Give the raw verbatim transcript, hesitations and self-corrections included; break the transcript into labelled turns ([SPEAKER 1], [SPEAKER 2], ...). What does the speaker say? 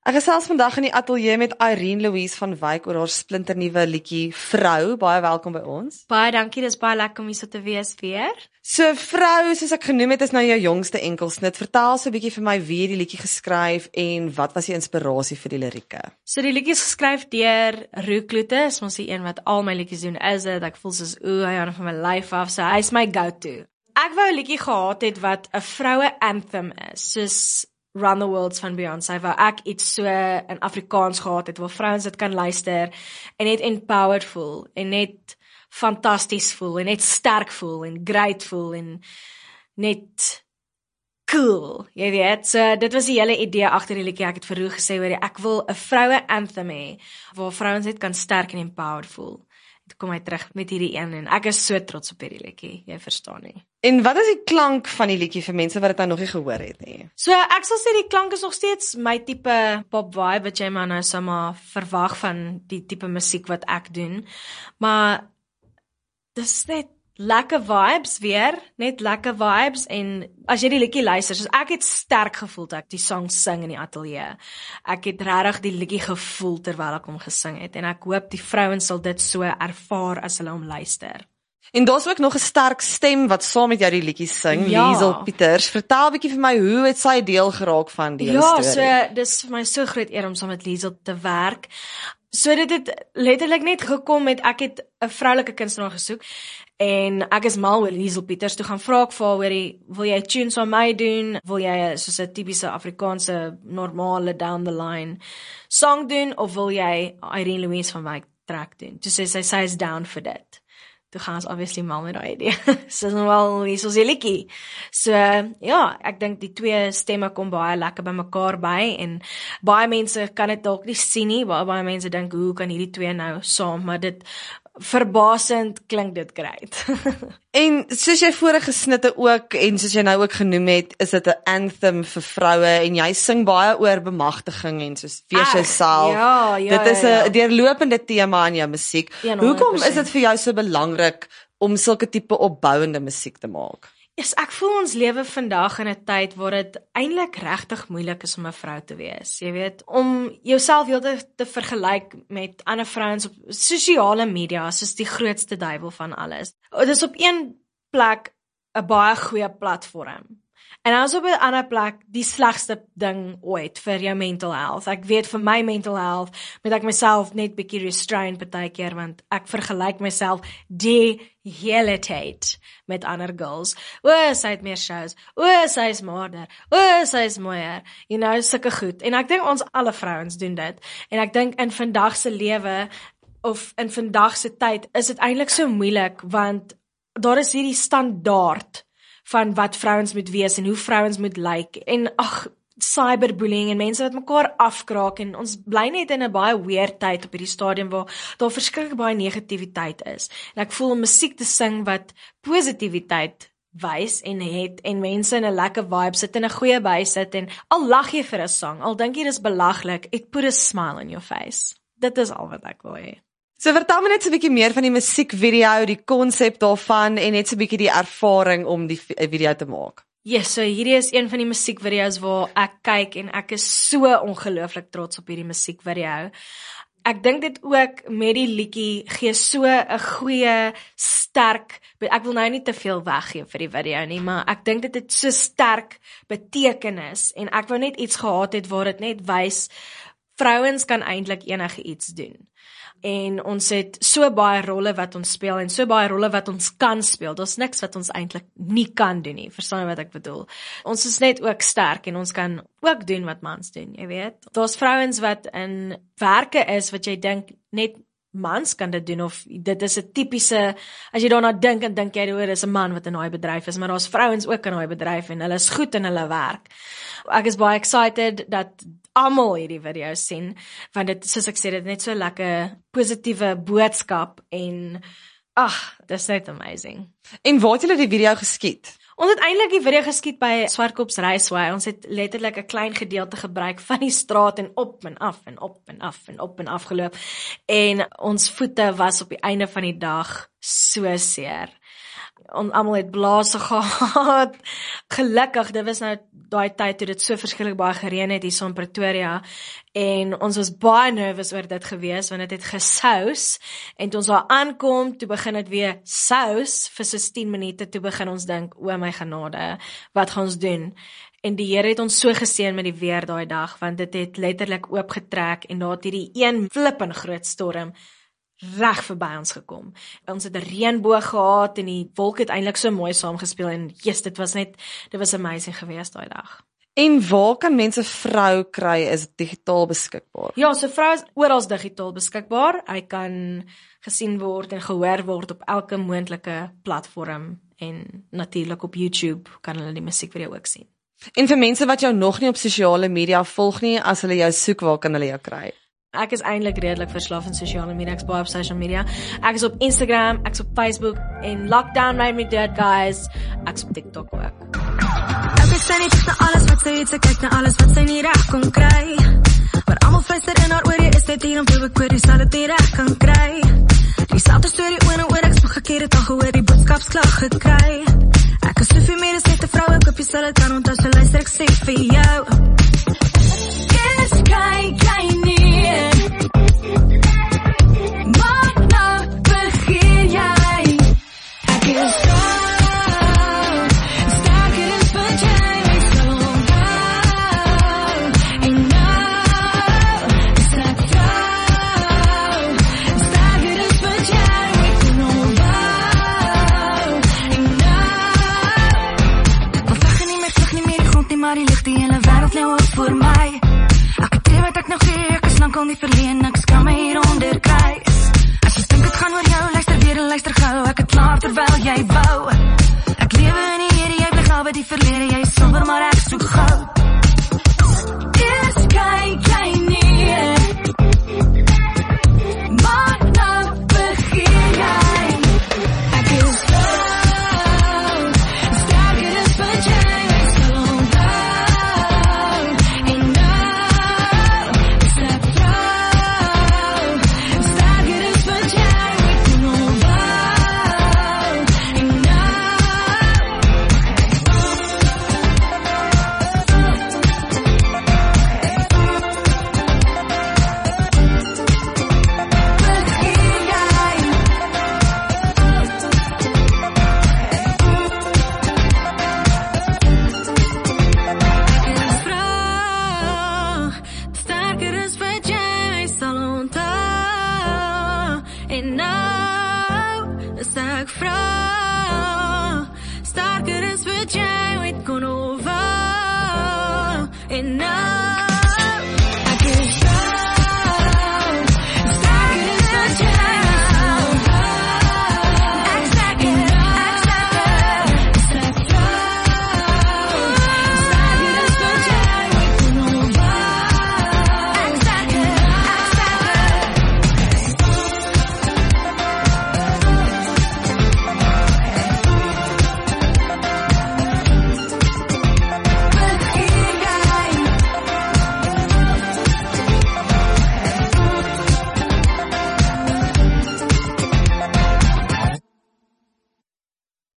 [SPEAKER 1] Ek gesels vandag in die ateljee met Irene Louise van Wyk oor haar splinternuwe liedjie Vrou. Baie welkom by ons.
[SPEAKER 2] Baie dankie, dis baie lekker om hier so te wees weer.
[SPEAKER 1] So Vrou, soos ek genoem het, is nou jou jongste enkelsnit. Vertel so 'n bietjie vir my wie het die liedjie geskryf en wat was die inspirasie vir die lirieke?
[SPEAKER 2] So die liedjie is geskryf deur Roo Kloete, is mos die een wat al my liedjies doen, is dit, ek voel soos oeh, hy gaan van my lyf af, so hy's my go-to. Ek wou 'n liedjie gehad het wat 'n vroue anthem is, soos Run the Worlds van Beyoncé, wou ek iets so in Afrikaans gehad het, waar vrouens dit kan luister, en net empowered voel, en net fantasties voel, en net sterk voel, en great voel, en net cool, jy weet, so dit was die hele idee agter die liedjie. Ek het vir Roo gesê, hoor, ek wil 'n vroue anthem hê, waar vrouens net kan sterk en empowered voel. Toe kom hy terug met hierdie een, en ek is so trots op hierdie liedjie, jy verstaan nie.
[SPEAKER 1] En wat is die klank van die liedjie vir mense wat dit nou nog nie gehoor het nie?
[SPEAKER 2] So ek sal sê die klank is nog steeds my tipe pop vibe, wat jy maar nou sou maar verwag van die tipe musiek wat ek doen, maar dis net lekker vibes weer, net lekker vibes, en as jy die liedjie luister, soos ek het sterk gevoel dat ek die song sing in die ateljee. Ek het regtig die liedjie gevoel terwyl ek hom gesing het, en ek hoop die vrouens sal dit so ervaar as hulle hom luister.
[SPEAKER 1] En daar's ook nog 'n sterk stem wat saam met jou die liedjie sing,
[SPEAKER 2] Ja.
[SPEAKER 1] Liesel Pieters. Vertel 'n bietjie vir my, hoe het sy deel geraak van die hele
[SPEAKER 2] Ja,
[SPEAKER 1] storie?
[SPEAKER 2] so dis vir my so groot eer om saam met Liesel te werk. So dit het letterlik net gekom met, ek het 'n vroulike kunstenaar gesoek, en ek is mal oor Liesel Pieters, toe gaan vra ek vir haar, hoorie, wil jy tunes aan my doen, wil jy soos 'n tipiese Afrikaanse, normale, down the line song doen, of wil jy Irene Louise van Wyk track doen? Toe sê sy, sy is down vir dit. Toe gaan ons obviously mal met daai idee. So is nou wel hier soos die liedjie. So ja, ek dink die twee stemme kom baie lekker by mekaar by, en baie mense kan dit dalk nie sien nie, baie, baie mense dink, hoe kan hierdie twee nou saam, maar dit verbasend klink dit great.
[SPEAKER 1] En soos jy vorige snitte ook, en soos jy nou ook genoem het, is dit 'n anthem vir vroue, en jy sing baie oor bemagtiging en soos wees jouself.
[SPEAKER 2] Ja, ja,
[SPEAKER 1] Dit is 'n
[SPEAKER 2] ja, ja.
[SPEAKER 1] deurlopende tema in jou musiek.
[SPEAKER 2] honderd
[SPEAKER 1] Hoekom
[SPEAKER 2] persent.
[SPEAKER 1] is dit vir jou so belangrik om sulke tipe opbouende musiek te maak?
[SPEAKER 2] Yes, ek voel ons lewe vandag in 'n tyd waar dit eintlik regtig moeilik is om 'n vrou te wees. Jy weet, om jouself heeltyd te vergelyk met ander vrouens op sosiale media, is die grootste duiwel van alles. Dit is op een plek 'n baie goeie platform, en dan is op 'n ander plek die slegste ding ooit vir jou mental health. Ek weet vir my mental health, moet ek myself net bietjie restrain partykeer, want ek vergelyk myself die hele tyd met ander girls. O, sy het meer shows. O, sy is smarter. O, sy is mooier. You know, sulke goed. En ek dink ons alle vrouens doen dit. En ek dink in vandag se lewe, of in vandag se tyd, is dit eintlik so moeilik, want daar is hierdie standaard van wat vrouens moet wees en hoe vrouens moet lyk, en ag, cyberbullying en mense wat mekaar afkraak, en ons bly net in 'n baie weird tyd op hierdie stadium waar daar verskriklik baie negativiteit is. En ek voel om musiek te sing wat positiwiteit wys en het, en mense in 'n lekker vibe sit, en 'n goeie by sit, en al lag jy vir 'n sang, al dink jy dis belaglik, it put a smile on your face. Dit is al wat ek wil hê.
[SPEAKER 1] So vertel my net so 'n bietjie meer van die musiekvideo, die konsep daarvan, en net so 'n bietjie die ervaring om die video te maak.
[SPEAKER 2] Yes, so hierdie is een van die musiekvideo's waar ek kyk, en ek is so ongelooflik trots op hierdie musiekvideo. Ek dink dit ook met die liedjie gee so 'n goeie, sterk, ek wil nou nie te veel weggee vir die video nie, maar ek dink dit het so sterk betekenis, en ek wou net iets gehad het waar dit net wys, vrouens kan eintlik enige iets doen. En ons het so baie rolle wat ons speel, en so baie rolle wat ons kan speel. Daar's niks wat ons eintlik nie kan doen nie. Verstaan jy wat ek bedoel? Ons is net ook sterk, en ons kan ook doen wat mans doen, jy weet. Daar's vrouens wat in werke is wat jy dink net mans kan dit doen, of dit is 'n tipiese, as jy daarna dink en dink jy, hoor, dis 'n man wat in daai bedryf is, maar daar's vrouens ook in daai bedryf, en hulle is goed in hulle werk. Ek is baie excited dat almal hierdie video sien, want dit, soos ek sê, dit net so lekker positiewe boodskap, en ag, dis net amazing.
[SPEAKER 1] En waar het julle die video geskiet?
[SPEAKER 2] Ons het eintlik die video geskiet by Swartkops Raceway. Ons het letterlik 'n klein gedeelte gebruik van die straat, en op en af en op en af en op en af geloop. En ons voete was op die einde van die dag so seer. ons almal het blaase gehad. Gelukkig, dit was nou daai tyd toe dit so verskriklik baie gereën het hier so in Pretoria en ons was baie nervous oor dit gewees want dit het gesous en toe ons daar aankom, toe begin dit weer sous vir so tien minute, toe begin ons dink, o my genade, wat gaan ons doen? En die Here het ons so geseën met die weer daai dag, want dit het letterlik oopgetrek en daar het hierdie een flippin groot storm reg verby ons gekom. Ons het 'n reënboog gehad en die wolk het eintlik so mooi saamgespeel en yes, dit was net, dit was amazing geweest daai dag.
[SPEAKER 1] En waar kan mense vrou kry, is dit digitaal beskikbaar?
[SPEAKER 2] Ja, so vrou is oral digitaal beskikbaar. Hy kan gesien word en gehoor word op elke moontlike platform en natuurlik op YouTube kan hulle die musiekvideo ook sien.
[SPEAKER 1] En vir mense wat jou nog nie op sosiale media volg nie, as hulle jou soek, waar kan hulle jou kry?
[SPEAKER 2] Ek is eintlik redelik verslaaf aan sosiale media, ek is baie op social media. Ek is op Instagram, ek is op Facebook en lockdown made me do it, guys. Ek is op TikTok ook.
[SPEAKER 3] Ek sê nie terug na alles wat sy het, sy kyk na alles wat sy nie reg kon kry. Maar almal fluister in haar oor, jy is dit hier om te bekoor, jy sal dit nie reg kan kry. Die selfde storie oor en oor, ek so gekeer het al gehoor, die boodskapsklag gekry. Ek is soveel meer as net 'n vrou, ek hoop jy sal dit kan onthou, so luister ek sê vir jou. Yes, kyk jy nie, maar nou begin jy. Ek is maar die lig die hele wêreld nou op voor my. Ek het tree wat ek nou gee, ek is lank al nie verleen, ek skam my hieronder kry. As jy dink het gaan oor jou, luister weer en luister gou, ek het klaar terwyl jy wou. Ek lewe in die Here, jy bly gou by die verlede, jy is somber maar ek soek gou. Yes, kyk jy nie, maar nou begin jy. Ek is so sterker as wat jy. En nou is ek vrou, sterker as wat jy ooit kon hoor. En nou